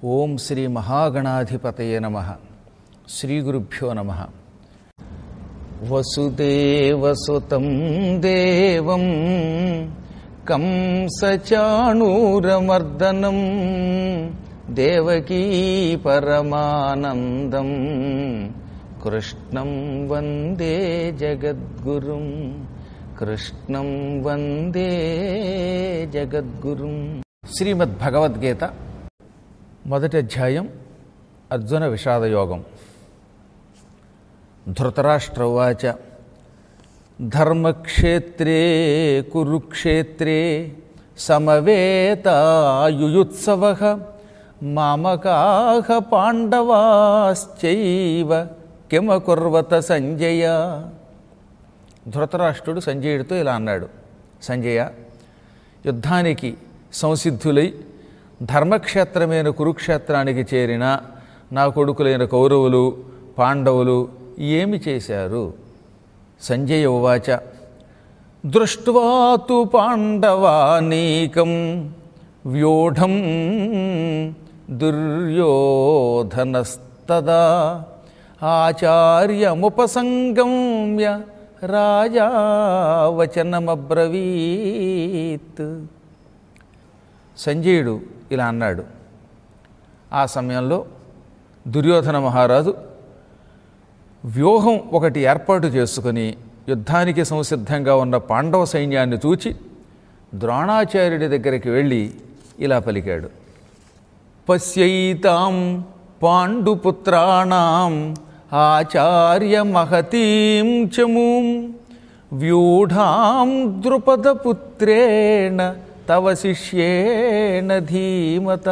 ఓం శ్రీ మహాగణాధిపతయే నమః. శ్రీ గురుభ్యో నమః. వసుదేవసుతం దేవం కంసచాణూరమర్దనం దేవకీ పరమానందం కృష్ణం వందే జగద్గురుం. కృష్ణం వందే జగద్గురుం. శ్రీమద్భగవద్గీత మొదటి అధ్యాయం అర్జున విషాదయోగం. ధృతరాష్ట్ర ఉవాచ ధర్మక్షేత్రే కురుక్షేత్రే సమవేతాయుయుత్సవః మామకాః పాండవాశ్చైవ కిమకుర్వత సంజయ. ధృతరాష్ట్రుడు సంజయుడితో ఇలా అన్నాడు: సంజయ, యుద్ధానికి సంసిద్ధులై ధర్మక్షేత్రమైన కురుక్షేత్రానికి చేరిన నా కొడుకులైన కౌరవులు పాండవులు ఏమి చేశారు? సంజయ ఉవాచ దృష్ట్వా తు పాండవానీకం వ్యూఢం దుర్యోధనస్తదా ఆచార్యముపసంగమ్య రాజా వచనమబ్రవీత్. సంజయుడు ఇలా అన్నాడు. ఆ సమయంలో దుర్యోధన మహారాజు వ్యూహం ఒకటి ఏర్పాటు చేసుకుని యుద్ధానికి సంసిద్ధంగా ఉన్న పాండవ సైన్యాన్ని చూచి ద్రోణాచార్యుడి దగ్గరికి వెళ్ళి ఇలా పలికాడు: పశ్యైతాం పాండుపుత్రాణం ఆచార్య మహతీం చమూం వ్యూఢాం ద్రుపదపుత్రేణ తవ శిష్యేణ ధీమత.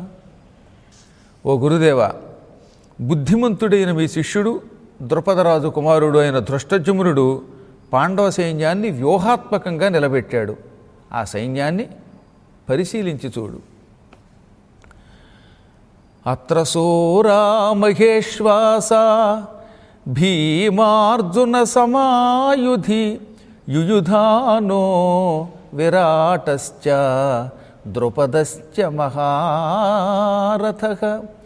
ఓ గురుదేవ, బుద్ధిమంతుడైన మీ శిష్యుడు ద్రుపదరాజు కుమారుడు అయిన ధృష్టద్యుమ్నుడు పాండవ సైన్యాన్ని వ్యూహాత్మకంగా నిలబెట్టాడు. ఆ సైన్యాన్ని పరిశీలించి చూడు. అత్ర సూరా మహేశ్వాసా భీమార్జున సమాయుధి యుయుధానో విరాటశ్చ ద్రుపదశ్చ మహారథః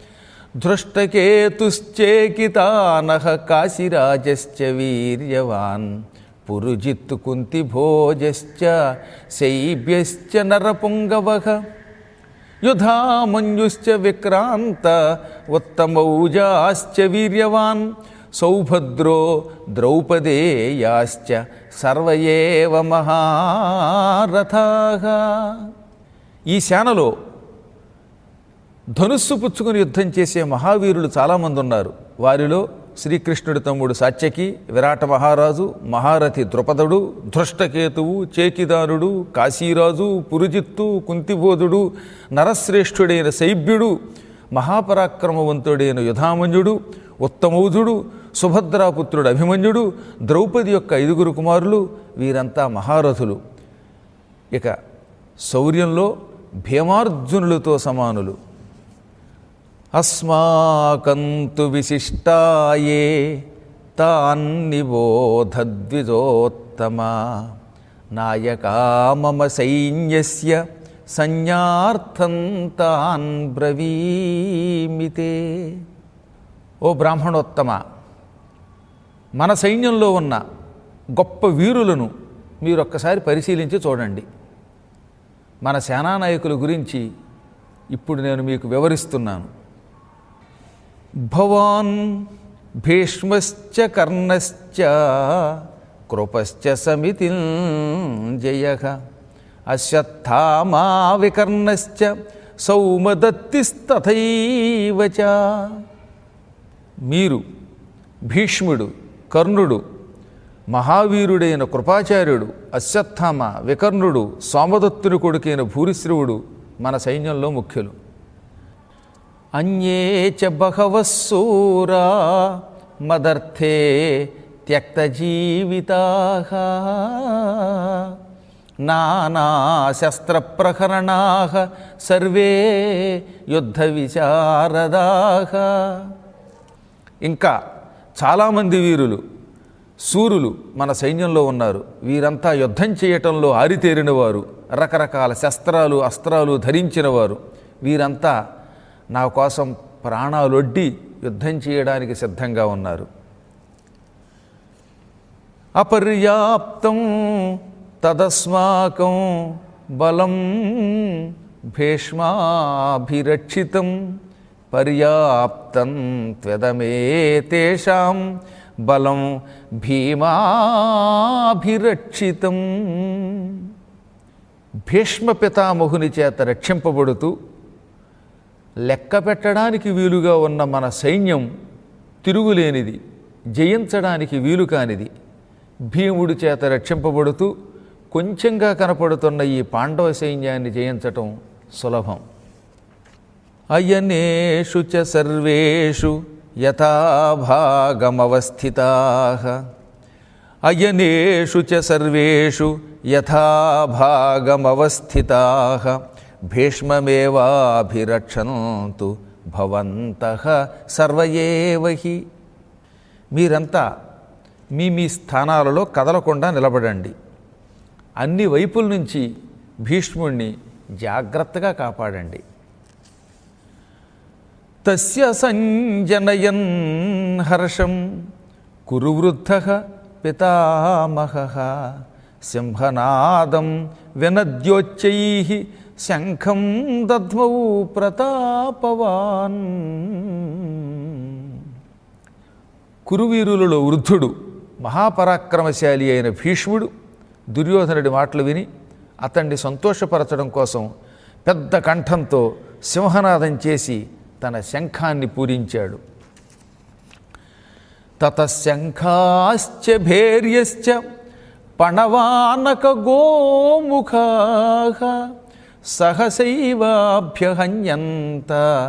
ధృష్టకేతుశ్చేకితానః కాశీరాజశ్చ వీర్యవాన్ పురుజిత్ కుంతిభోజశ్చ శైబ్యశ్చ నరపుంగవః యుధామన్యుశ్చ విక్రాంత ఉత్తమౌజాశ్చ వీర్యవాన్ సౌభద్రో ద్రౌపదేయాశ్చ సర్వ ఏవ మహారథాః. ఈ సేనలో ధనుస్సు పుచ్చుకుని యుద్ధం చేసే మహావీరులు చాలామంది ఉన్నారు. వారిలో శ్రీకృష్ణుడి తమ్ముడు సాత్యకి, విరాట మహారాజు, మహారథి ద్రుపదుడు, ధృష్టకేతువు, చేకిదానుడు, కాశీరాజు, పురుజిత్తు, కుంతిబోధుడు, నరశ్రేష్ఠుడైన శైబ్యుడు, మహాపరాక్రమవంతుడైన యుధామన్యుడు, ఉత్తమౌజుడు, సుభద్రాపుత్రుడు అభిమన్యుడు, ద్రౌపది యొక్క 5 కుమారులు, వీరంతా మహారథులు. ఇక శౌర్యంలో భీమార్జునులతో సమానులు. అస్మాకంతు విశిష్టాయే తాన్నిబోధద్విజోత్తమా నాయకా మమ సైన్యస్య సంజ్ఞార్థం తాన్ బ్రవీమితే. ఓ బ్రాహ్మణోత్తమ, మన సైన్యంలో ఉన్న గొప్ప వీరులను మీరొక్కసారి పరిశీలించి చూడండి. మన సేనానాయకుల గురించి ఇప్పుడు నేను మీకు వివరిస్తున్నాను. భవాన్ భీష్మశ్చ కర్ణశ్చ కృపశ్చ సమితింజయః అశ్వత్థామా వికర్ణశ్చ సౌమదత్తిస్తథైవ చ. మీరు భీష్ముడు, కర్ణుడు, మహావీరుడైన కృపాచార్యుడు, అశ్వత్థామ, వికర్ణుడు, సోమదత్తుని కొడుకైన భూరిశ్రవుడు మన సైన్యంలో ముఖ్యులు. అన్యే చ బహవః శూరా మదర్థే త్యక్తజీవితాః నానాశస్త్రప్రహరణాః సర్వే యుద్ధ విశారదాః. ఇంకా చాలామంది వీరులు, శూరులు మన సైన్యంలో ఉన్నారు. వీరంతా యుద్ధం చేయటంలో ఆరితేరినవారు, రకరకాల శస్త్రాలు అస్త్రాలు ధరించినవారు. వీరంతా నా కోసం ప్రాణాలొడ్డి యుద్ధం చేయడానికి సిద్ధంగా ఉన్నారు. అపర్యాప్తం తదస్మాకం బలం భీష్మాభిరక్షితం పర్యాప్తం త్వదమేతేషాం బలం భీమాభిరక్షితం. భీష్మ పితామహుని చేత రక్షింపబడుతూ లెక్క పెట్టడానికి వీలుగా ఉన్న మన సైన్యం తిరుగులేనిది, జయించడానికి వీలు కానిది. భీముడి చేత రక్షింపబడుతూ కొంచెంగా కనపడుతున్న ఈ పాండవ సైన్యాన్ని జయించటం సులభం. అయనేషు చ సర్వేషు యథాభాగమవస్థితాః అయనేషు చ సర్వేషు యథాభాగమవస్థితాః భీష్మమేవాభిరక్షन्तు భవంతః సర్వ ఏవ హి. మీరంతా మీ మీ స్థానాలలో కదలకుండా నిలబడండి. అన్ని వైపుల నుంచి భీష్ముణ్ణి జాగ్రత్తగా కాపాడండి. తస్య సంజనయన్ హర్షం కురు వృద్ధః పితామహః సింహనాదం వినద్యోచ్చైః శంఖం దద్మౌ ప్రతాపవాన్. కురువీరులలో వృద్ధుడు మహాపరాక్రమశాలి అయిన భీష్ముడు దుర్యోధనుడి మాటలు విని అతన్ని సంతోషపరచడం కోసం పెద్ద కంఠంతో సింహనాదం చేసి తన శంఖాన్ని పూరించాడు. తతశంఖాశ్చ భేర్యశ్చ పణవానక గోముఖాః సహసైవాభ్యహన్యంత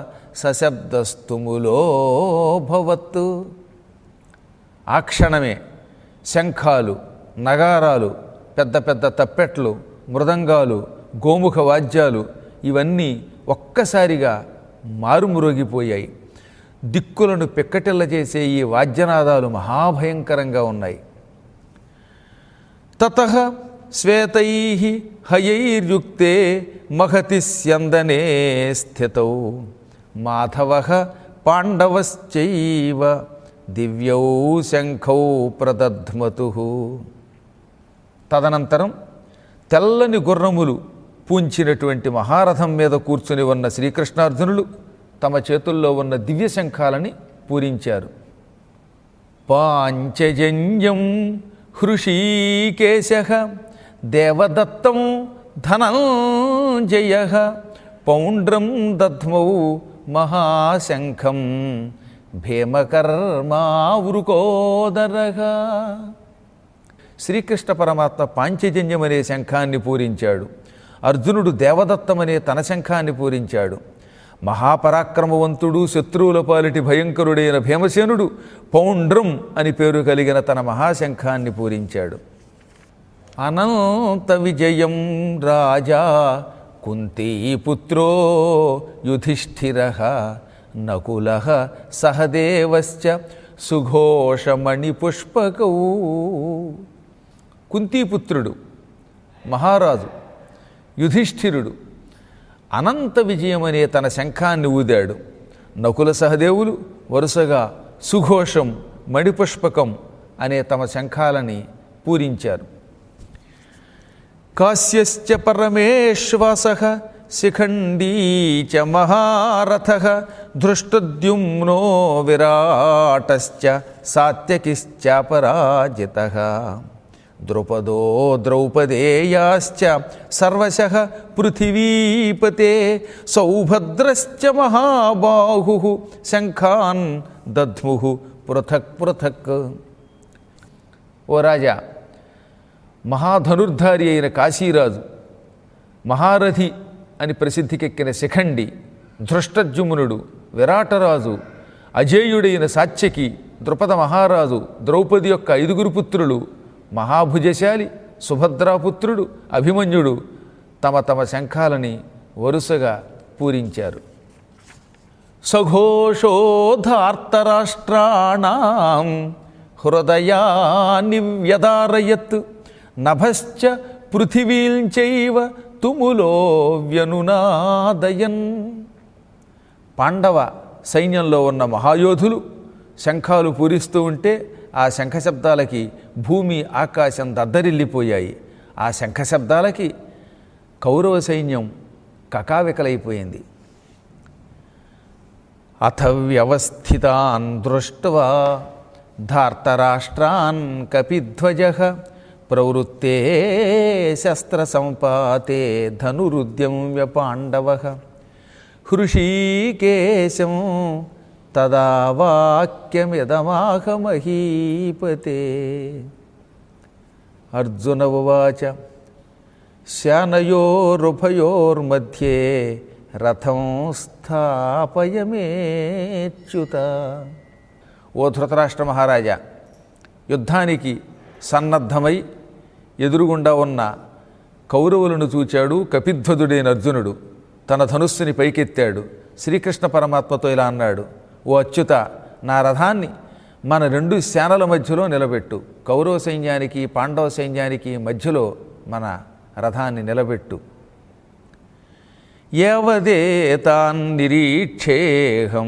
సశబ్దస్తుములోభవత్. ఆ క్షణమే శంఖాలు, నగారాలు, పెద్ద పెద్ద తప్పెట్లు, మృదంగాలు, గోముఖ వాద్యాలు ఇవన్నీ ఒక్కసారిగా మారుమురోగిపోయాయి. దిక్కులను పిక్కటిల్ల చేసే ఈ వాద్యనాదాలు మహాభయంకరంగా ఉన్నాయి. తతః శ్వేతైః హయైర్యుక్తే మహతి స్యందనే స్థితౌ మాధవః పాండవశ్చైవ దివ్యౌ శంఖౌ ప్రదధ్మతుః. తదనంతరం తెల్లని గుర్రములు పూంచినటువంటి మహారథం మీద కూర్చుని ఉన్న శ్రీకృష్ణార్జునులు తమ చేతుల్లో ఉన్న దివ్య శంఖాలని పూరించారు. పాంచజన్యం హృషీకేశః దేవదత్తం ధనంజయః పౌండ్రం దధ్మౌ మహాశంఖం భీమకర్మావృకోదరః. శ్రీకృష్ణ పరమాత్మ పాంచజన్యం అనే శంఖాన్ని పూరించాడు. అర్జునుడు దేవదత్తమనే తన శంఖాన్ని పూరించాడు. మహాపరాక్రమవంతుడు, శత్రువుల పాలిటి భయంకరుడైన భీమసేనుడు పౌండ్రం అని పేరు కలిగిన తన మహాశంఖాన్ని పూరించాడు. అనంత విజయం రాజా కుంతీపుత్రో యుధిష్ఠిరః నకులః సహదేవశ్చ సుఘోషమణిపుష్పకౌ. కుంతీపుత్రుడు మహారాజు యుధిష్ఠిరుడు అనంత విజయం అనే తన శంఖాన్ని ఊదాడు. నకుల సహదేవులు వరుసగా సుఘోషం, మణిపుష్పకం అనే తమ శంఖాలని పూరించారు. కాశ్యశ్చ పరమేశ్వాసః శిఖండీ చ మహారథః ధృష్టద్యుమ్నో విరాటశ్చ సాత్యకిశ్చాపరాజితః ద్రుపదో ద్రౌపదేయాశ్చ సర్వశః పృథివీపతే సౌభద్రశ్చ మహాబాహుః శంఖాన్ దధ్ముః పృథక్ పృథక్. ఓ రాజా, మహాధనుర్ధారి అయిన కాశీరాజు, మహారథి అని ప్రసిద్ధికెక్కిన శిఖండి, ధృష్టద్యుమ్నుడు, విరాటరాజు, అజేయుడైన సాత్యకి, ద్రుపద మహారాజు, ద్రౌపది యొక్క 5 పుత్రులు, మహాభుజశాలి సుభద్రాపుత్రుడు అభిమన్యుడు తమ తమ శంఖాలని వరుసగా పూరించారు. సఘోషోధార్తరాష్ట్రాణాం హృదయాని వ్యదారయత్ నభశ్చ పృథివీంచైవ తుములో వ్యనునాదయన్. పాండవ సైన్యంలో ఉన్న మహాయోధులు శంఖాలు పూరిస్తూ ఉంటే ఆ శంఖశబ్దాలకి భూమి ఆకాశం దద్దరిల్లిపోయాయి. ఆ శంఖశబ్దాలకి కౌరవ సైన్యం కకావికలైపోయింది. అథ వ్యవస్థితాన్ దృష్ట్వా ధార్తరాష్ట్రాన్ కపిధ్వజః ప్రవృత్తే శస్త్రసంపాతే ధనురుద్యమ్య పాండవః హృషీకేశం తదా వాక్యమిదమాహ మహీపతే. అర్జున ఉవాచ శానయోరుభయోర్मध्ये రథం స్థాపయమేచ్యుత. ఓ ధృతరాష్ట్ర మహారాజా, యుద్ధానికి సన్నద్ధమై ఎదురుగుండా ఉన్న కౌరవులను చూచాడు కపిధ్వజుడైన అర్జునుడు. తన ధనుస్సుని పైకెత్తాడు. శ్రీకృష్ణ పరమాత్మతో ఇలా అన్నాడు, ఓ అచ్యుత, నా రథాన్ని మన రెండు సేనల మధ్యలో నిలబెట్టు. కౌరవ సైన్యానికి పాండవ సైన్యానికి మధ్యలో మన రథాన్ని నిలబెట్టు. యవదేతాన్ నిరీక్షేహం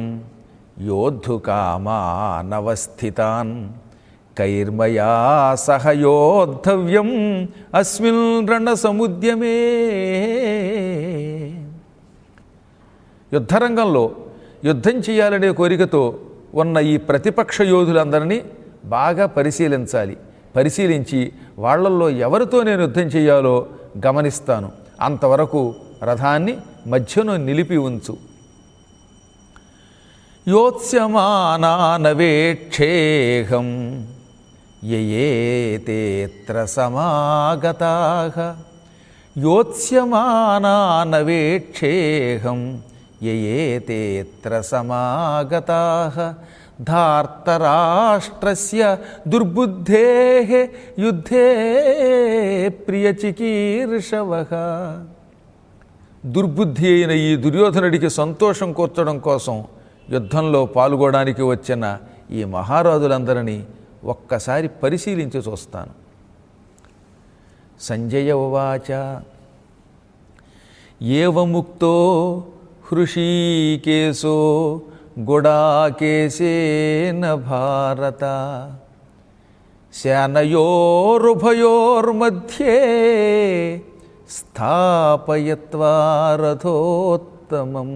యోద్ధుకామానవస్థితాన్ కైర్మయా సహ యోద్ధవ్యం అస్మిన్ రణసముద్యమే. యుద్ధరంగంలో యుద్ధం చేయాలనే కోరికతో ఉన్న ఈ ప్రతిపక్ష యోధులందరినీ బాగా పరిశీలించాలి. పరిశీలించి వాళ్లల్లో ఎవరితో నేను యుద్ధం చేయాలో గమనిస్తాను. అంతవరకు రథాన్ని మధ్యలో నిలిపి ఉంచు. యోత్స్యమానానవేక్షేహం యయేతేత్ర సమాగతాః. యోత్స్యమానానవేక్షేహం యయేతేత్ర సమాగతాః ధార్తరాష్ట్రస్య దుర్బుద్ధేః యుద్ధే ప్రియచికీర్షవః. దుర్బుద్ధి అయిన ఈ దుర్యోధనుడికి సంతోషం కూర్చడం కోసం యుద్ధంలో పాల్గొనడానికి వచ్చిన ఈ మహారాజులందరినీ ఒక్కసారి పరిశీలించి చూస్తాను. సంజయ ఉవాచ ఏవముక్తో హృషీకేశో గుడాకేశేన భారత శానయోరుభయోర్मध्ये స్థాపయత్వా రథోత్తమం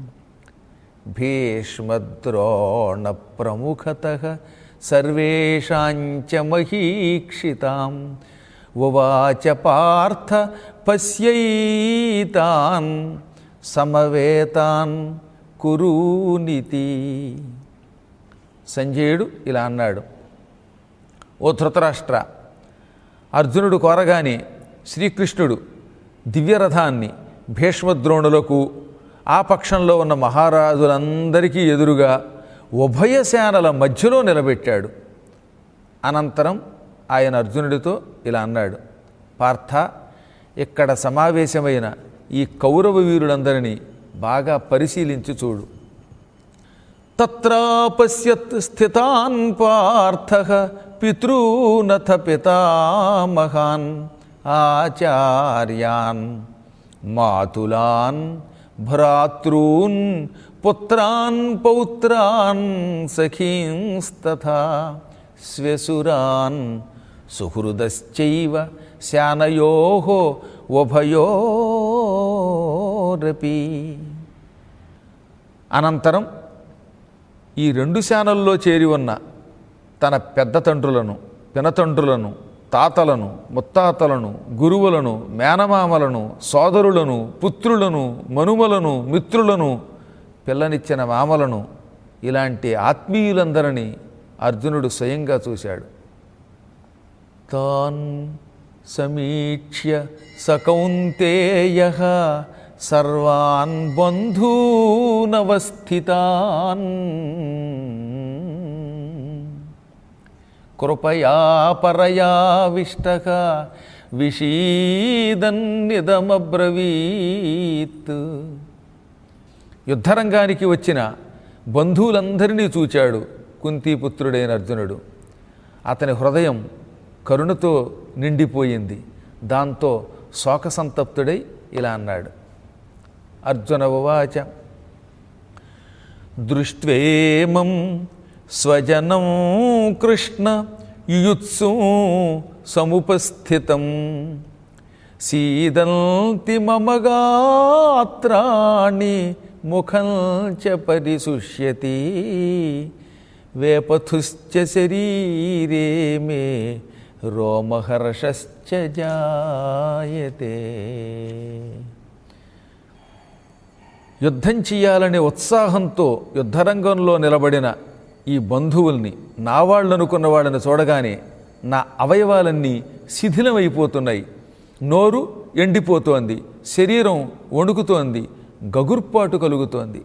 భీష్మద్రోణ ప్రముఖతః సర్వేషాంచ మహీక్షితాం ఉవాచ పార్థ పశ్యైతాన్ సమవేతాన్ కురూనితి. సంజయుడు ఇలా అన్నాడు, ఓ ధృతరాష్ట్ర, అర్జునుడు కోరగానే శ్రీకృష్ణుడు దివ్యరథాన్ని భీష్మద్రోణులకు ఆ పక్షంలో ఉన్న మహారాజులందరికీ ఎదురుగా ఉభయసేనల మధ్యలో నిలబెట్టాడు. అనంతరం ఆయన అర్జునుడితో ఇలా అన్నాడు, పార్థ, ఇక్కడ సమావేశమైన ఈ కౌరవ వీరులందరినీ బాగా పరిశీలించి చూడు. తత్రాపశ్యత్ స్థితాన్ పార్థః పితॄనథ పితామహాన్ ఆచార్యాన్ మాతులాన్ భ్రాతॄన్ పుత్రాన్ పౌత్రాన్ సఖీంస్తథా శ్వశురాన్ సుహృదశ్చైవ శానయోః ఉభయోరపి. అనంతరం ఈ రెండు శానల్లో చేరి ఉన్న తన పెద్ద తండ్రులను, పినతండ్రులను, తాతలను, ముత్తాతలను, గురువులను, మేనమామలను, సోదరులను, పుత్రులను, మనుమలను, మిత్రులను, పిల్లనిచ్చిన మామలను, ఇలాంటి ఆత్మీయులందరినీ అర్జునుడు స్వయంగా చూశాడు. తాన్ సమీక్ష్య సకౌంతేయః సర్వాన్ బంధూనవస్థితాన్ కృపయా పరయావిష్టః విషీదన్నిదమబ్రవీత్. యుద్ధరంగానికి వచ్చిన బంధువులందరినీ చూచాడు కుంతీపుత్రుడైన అర్జునుడు. అతని హృదయం కరుణతో నిండిపోయింది. దాంతో శోకసంతప్తుడై ఇలా అన్నాడు, అర్జున ఉవాచ దృష్ట్వేమం స్వజనం కృష్ణ యుయుత్సు సముపస్థితం సీదంతి మమ గాత్రాణి ముఖం చ పరిశుష్యతి వేపథుశ్చ శరీరే మే రోమహర్షశ్చ జాయతే. యుద్ధం చెయ్యాలనే ఉత్సాహంతో యుద్ధరంగంలో నిలబడిన ఈ బంధువుల్ని, నా వాళ్ళు అనుకున్న వాళ్ళని చూడగానే నా అవయవాలన్నీ శిథిలమైపోతున్నాయి. నోరు ఎండిపోతోంది, శరీరం వణుకుతోంది, గగుర్పాటు కలుగుతోంది.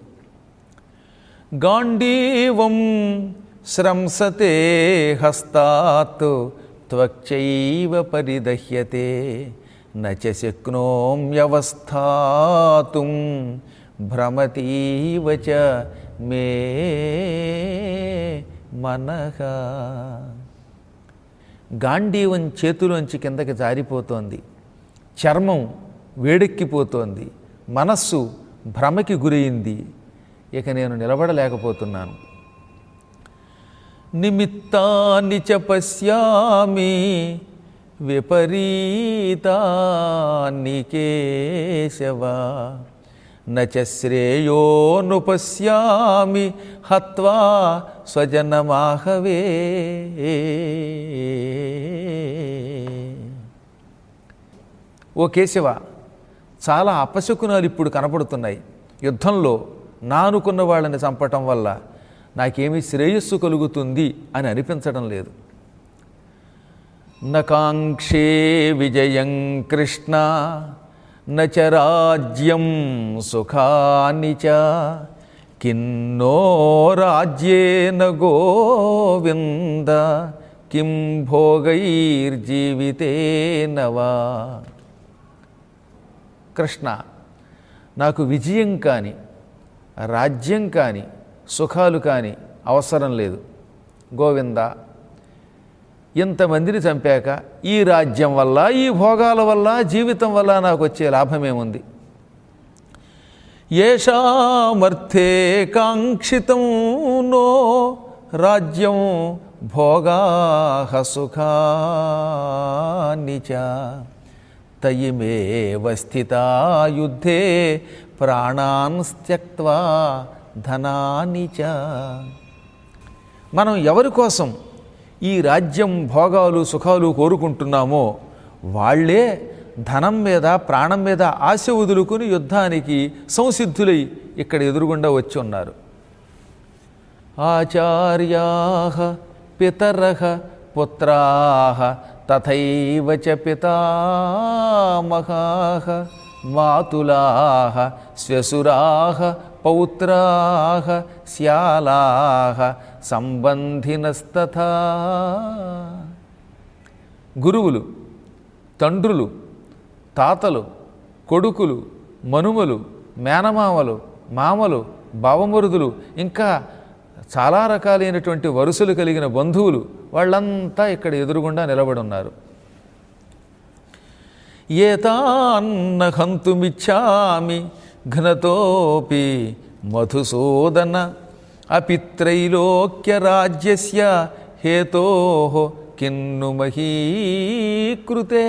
గాండీవం శ్రంసతే హస్తాత్ త్వక్చైవ పరిదహ్యతే నచ శక్నోమ్యవస్థాతుం భ్రమతీవ చ మే మనః. గాంధీవం చేతిలోంచి కిందకి జారిపోతోంది, చర్మం వేడెక్కిపోతోంది, మనస్సు భ్రమకి గురైంది. ఇక నేను నిలబడలేకపోతున్నాను. నిమిత్తాని చ పశ్యామి విపరీతాని కేశవ నచ శ్రేయోను పశ్యామి హత్వా స్వజనమాహవే. ఓ కేశవ, చాలా అపశకునాలు ఇప్పుడు కనపడుతున్నాయి. యుద్ధంలో నా అనుకున్న వాళ్ళని చంపటం వల్ల నాకేమీ శ్రేయస్సు కలుగుతుంది అని అనిపించడం లేదు. నకాంక్షే విజయం కృష్ణ నచ రాజ్యం సుఖాని చ కిన్నో రాజ్యేన గోవింద కిం భోగైర్జీవితేన వా. కృష్ణ, నాకు విజయం కానీ రాజ్యం కానీ సుఖాలు కానీ అవసరం లేదు. గోవింద, ఇంతమందిని చంపాక ఈ రాజ్యం వల్ల, ఈ భోగాల వల్ల, జీవితం వల్ల నాకు వచ్చే లాభమేముంది? ఏషామర్థే కాంక్షితం నో రాజ్యం భోగాః సుఖాని చ తయిమేవ స్థితా యుద్ధే ప్రాణాన్ త్యక్త్వా ధనాని చ. మనం ఎవరి కోసం ఈ రాజ్యం భోగాలు సుఖాలు కోరుకుంటున్నామో వాళ్ళే ధనం మీద ప్రాణం మీద ఆశ వదులుకుని యుద్ధానికి సంసిద్ధులై ఇక్కడ ఎదురుగుండా వచ్చి ఉన్నారు. ఆచార్యాః పితరః పుత్రాః తథైవ చ పితామహాః మాతులాః శ్వశురాః పౌత్రాః శ్యాలాః సంబంధినస్తథా. గురువులు, తండ్రులు, తాతలు, కొడుకులు, మనుమలు, మేనమామలు, మామలు, బావమరుదులు, ఇంకా చాలా రకాలైనటువంటి వరుసలు కలిగిన బంధువులు వాళ్ళంతా ఇక్కడ ఎదురుగుండా నిలబడి ఉన్నారు. ఏతాన్న హంతుమిచ్చామి ఘ్నతోపి మధుసూదన అపిత్రైలోక్య రాజ్యస్య హేతోః కిన్ను మహీకృతే.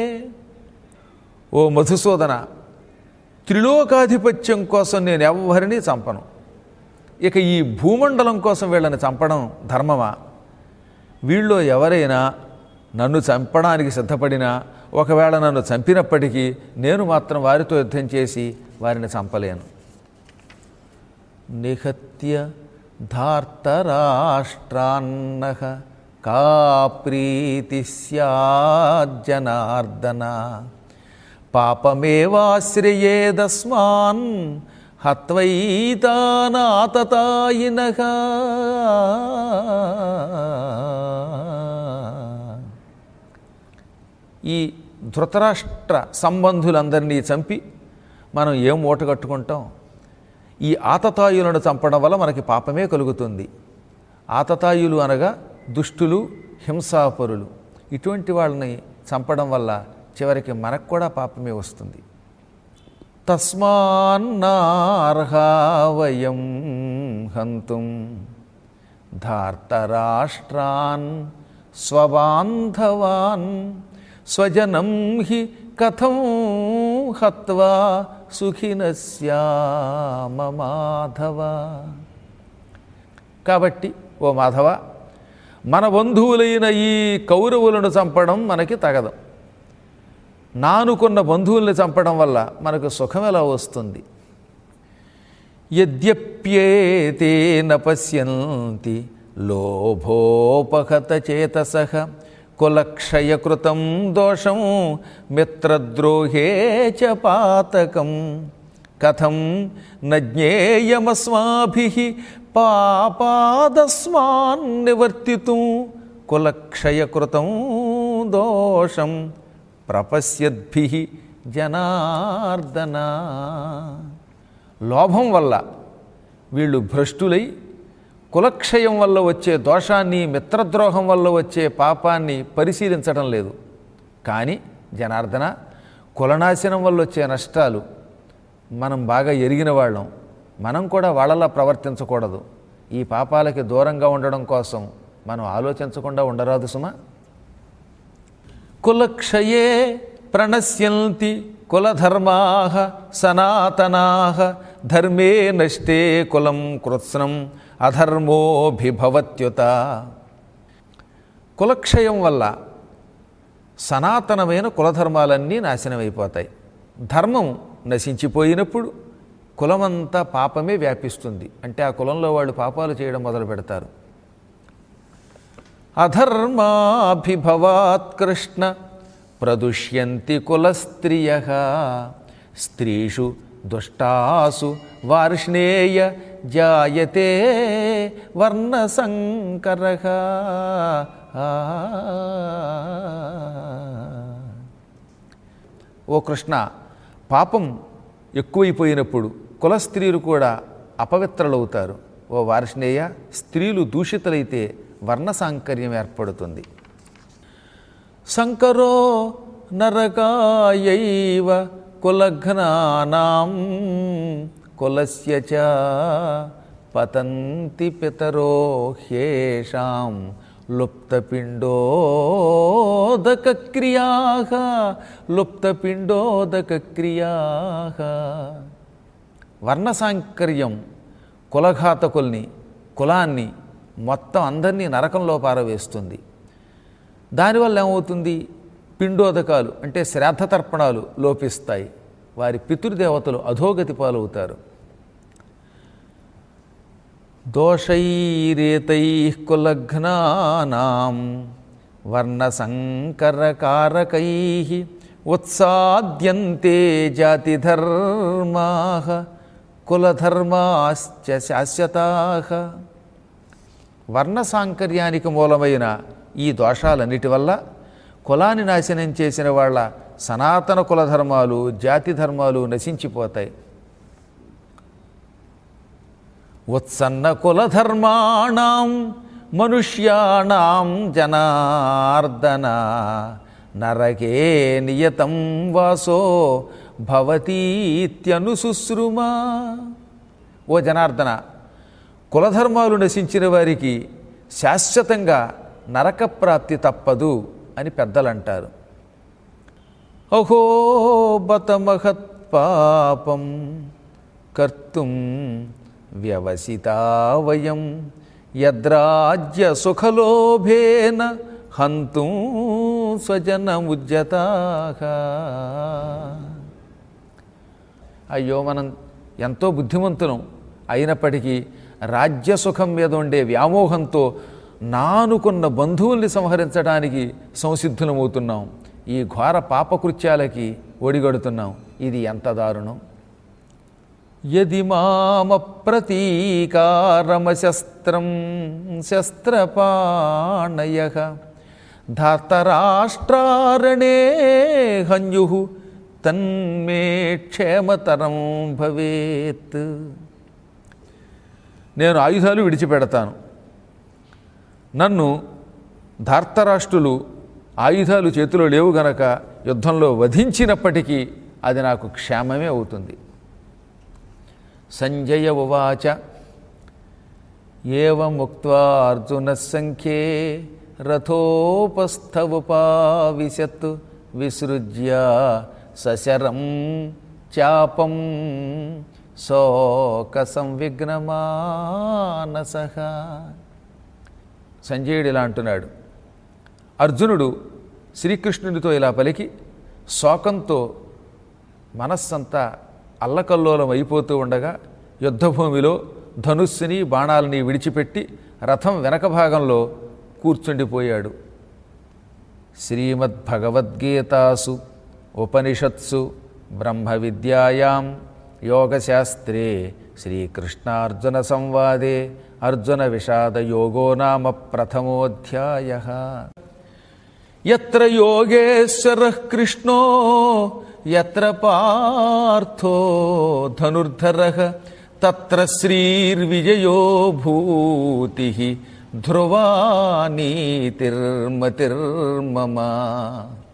ఓ మధుసూదన, త్రిలోకాధిపత్యం కోసం నేను ఎవ్వరినీ చంపను. ఇక ఈ భూమండలం కోసం వీళ్ళని చంపడం ధర్మమా? వీళ్ళో ఎవరైనా నన్ను చంపడానికి సిద్ధపడినా, ఒకవేళ నన్ను చంపినప్పటికీ నేను మాత్రం వారితో యుద్ధం చేసి వారిని చంపలేను. నిహత్య ధార్తరాష్ట్రాన్నః కా ప్రీతి స్యాజ్జనార్దన పాపమేవాశ్రయేదస్మాన్ హత్వైతానాతతాయినః. ఈ ధృతరాష్ట్ర సంబంధులందరినీ చంపి మనం ఏం మూట కట్టుకుంటాం? ఈ ఆతతాయులను చంపడం వల్ల మనకి పాపమే కలుగుతుంది. ఆతతాయులు అనగా దుష్టులు, హింసాపరులు. ఇటువంటి వాళ్ళని చంపడం వల్ల చివరికి మనకు కూడా పాపమే వస్తుంది. తస్మాన్నార్హా వయం హంతుం ధార్తరాష్ట్రాన్ స్వబాంధవాన్ స్వజనం హి కథం హత్వా సుఖినస్యామ మాధవ. కాబట్టి ఓ మాధవ, మన బంధువులైన ఈ కౌరవులను చంపడం మనకి తగదు. నానుకున్న బంధువుల్ని చంపడం వల్ల మనకు సుఖం ఎలా వస్తుంది? యద్యప్యేతేన పశ్యంతి లోభోపహత చేతసః కులక్షయకృతం దోషం మిత్రద్రోహే చ పాతకం కథం న జ్ఞేయమస్మాభిః పాపాదస్మాన్ నివర్తితుం కులక్షయకృతం దోషం ప్రపశ్యద్భిః జనార్దన. లోభం వల్ల వీళ్ళు భ్రష్టులై కులక్షయం వల్ల వచ్చే దోషాన్ని, మిత్రద్రోహం వల్ల వచ్చే పాపాన్ని పరిశీలించడం లేదు. కానీ జనార్దన, కులనాశనం వల్ల వచ్చే నష్టాలు మనం బాగా ఎరిగిన వాళ్ళం. మనం కూడా వాళ్ళలా ప్రవర్తించకూడదు. ఈ పాపాలకి దూరంగా ఉండడం కోసం మనం ఆలోచించకుండా ఉండరాదు సుమా. కులక్షయే ప్రణశ్యంతి కులధర్మాః సనాతనాః ధర్మే నష్టే కులం కృత్స్నం అధర్మోభిభవత్యుత. కులక్షయం వల్ల సనాతనమైన కులధర్మాలన్నీ నాశనమైపోతాయి. ధర్మం నశించిపోయినప్పుడు కులమంతా పాపమే వ్యాపిస్తుంది. అంటే ఆ కులంలో వాళ్ళు పాపాలు చేయడం మొదలు పెడతారు. అధర్మాభిభవాత్ కృష్ణ ప్రదుష్యంతి కులస్త్రియః స్త్రీషు దుష్టాసు వార్ష్ణేయ జాయతే వర్ణసంకరః. ఓ కృష్ణ, పాపం ఎక్కువైపోయినప్పుడు కులస్త్రీలు కూడా అపవిత్రులవుతారు. ఓ వార్ష్ణేయ, స్త్రీలు దూషితులైతే వర్ణసాంకర్యం ఏర్పడుతుంది. సంకరో నరకాయైవ కులఘ్నానాం కులస్య చ పతంతి పితరో హ్యేషాం లుప్తపిండోదకక్రియాః లుప్తపిండోదకక్రియాః. వర్ణసాంకర్యం కులఘాతకుల్ని, కులాన్ని, మొత్తం అందరినీ నరకంలో పారవేస్తుంది. దానివల్ల ఏమవుతుంది? పిండోదకాలు అంటే శ్రాద్ధ తర్పణాలు లోపిస్తాయి. వారి పితృదేవతలు అధోగతి పాలవుతారు. దోషైరేతైః కులఘ్నానాం వర్ణసంకరకారకైః ఉత్సాద్యంతే జాతిధర్మాః కులధర్మాశ్చ శాశ్వతాః. వర్ణసాంకర్యానికి మూలమైన ఈ దోషాలన్నిటి వల్ల కులాన్ని నాశనం చేసిన వాళ్ళ సనాతన కులధర్మాలు, జాతి ధర్మాలు నశించిపోతాయి. ఉత్సన్న కులధర్మాణం మనుష్యాణం జనార్దన నరకే నియతం వాసో భవతీత్యనుశుశ్రుమా. ఓ జనార్దన, కులధర్మాలు నశించిన వారికి శాశ్వతంగా నరకప్రాప్తి తప్పదు అని పెద్దలంటారు. అహో బత మహత్ పాపం కర్తుం వ్యవసితా వయం యద్రాజ్య సుఖలోభేన హంతుం స్వజనముజ్జతాః. అయ్యో, మనం ఎంతో బుద్ధిమంతులం అయినప్పటికీ రాజ్యసుఖం మీద ఉండే వ్యామోహంతో నానుకున్న బంధువుల్ని సంహరించడానికి సంసిద్ధులమవుతున్నాం. ఈ ఘోర పాపకృత్యాలకి ఒడిగడుతున్నాం. ఇది ఎంత దారుణం! యది మామ ప్రతీకారమశస్త్రం శస్త్రపాణయః ధార్తరాష్ట్రారణే హన్యుః తన్మే క్షేమతరం భవేత్. నేను ఆయుధాలు విడిచిపెడతాను. నన్ను ధార్తరాష్ట్రులు ఆయుధాలు చేతిలో లేవు గనక యుద్ధంలో వధించినప్పటికీ అది నాకు క్షేమమే అవుతుంది. సంజయ ఉవాచ ఏవముక్త్వా అర్జునః సంఖ్యే రథోపస్థవుపావిశత్ విసృజ్య సశరం చాపం శోక సంవిఘ్నమానసః. సంజయుడు ఇలా అంటున్నాడు. అర్జునుడు శ్రీకృష్ణునితో ఇలా పలికి శోకంతో మనస్సంతా అల్లకల్లోలం అయిపోతూ ఉండగా యుద్ధభూమిలో ధనుస్సుని బాణాలని విడిచిపెట్టి రథం వెనక భాగంలో కూర్చుండిపోయాడు. శ్రీమద్భగవద్గీతాసు ఉపనిషత్సు బ్రహ్మ విద్యాయాం యోగశాస్త్రే శ్రీకృష్ణార్జున సంవాదే అర్జున విషాద యోగో నామ ప్రథమోధ్యాయః. యత్ర యోగేశ్వరః కృష్ణో యత్ర పార్థో ధనుర్ధరః తత్ర శ్రీర్విజయో భూతిః ధ్రువా నీతిర్మతిర్మమ.